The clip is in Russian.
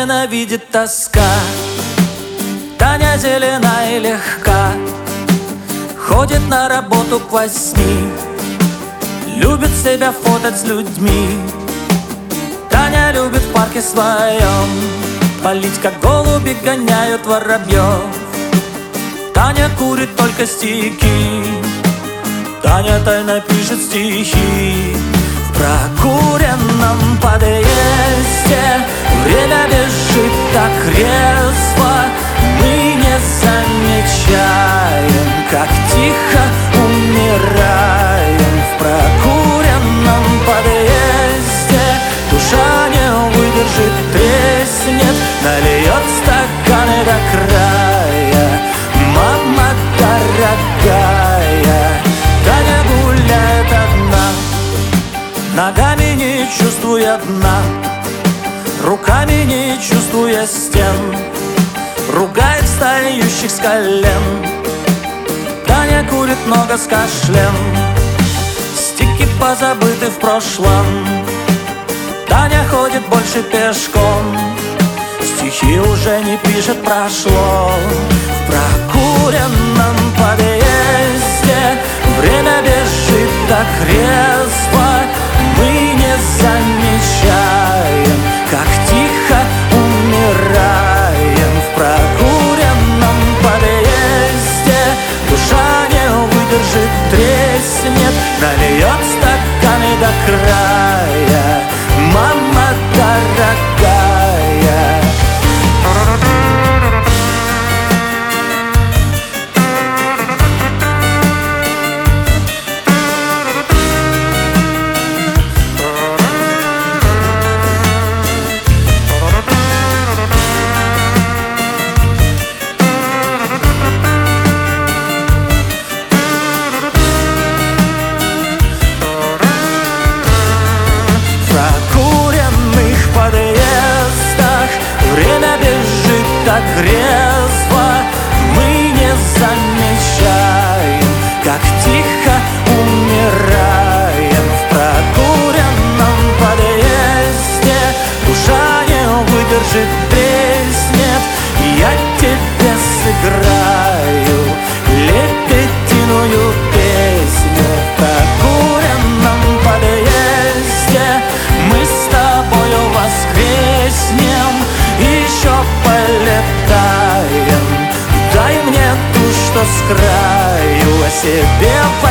ненавидит тоска. Таня зелена и легка, ходит на работу к 8, любит себя фотать с людьми. Таня любит в парке своем полить, как голуби гоняют воробьев. Таня курит только стихи, Таня тайно пишет стихи. В прокуренном подъезде время бежит так резво, мы не замечаем, как тихо умираем. В прокуренном подъезде душа не выдержит, треснет, нальет стаканы до края. Мама дорогая, Таня гуляет одна, ногами не чувствуя дна, руками не чувствуя стен, ругает встающих с колен. Таня курит много с кашлем, стихи позабыты в прошлом. Таня ходит больше пешком, стихи уже не пишет, прошло. В прокуренном подъезде время бежит так резво, мы не замечаем, как тихо умираем. В прокуренном подъезде душа не выдержит, треснет, нальет стаканы до края. Мама дорогая. Так резво мы не замечаем, как тихо умираем. В прокуренном подъезде душа не выдержит, треснет. Я тебе сыграю лебединую песню. В прокуренном подъезде мы с тобою воскреснем, еще полетаем. Дай мне ту, что с краю, о себе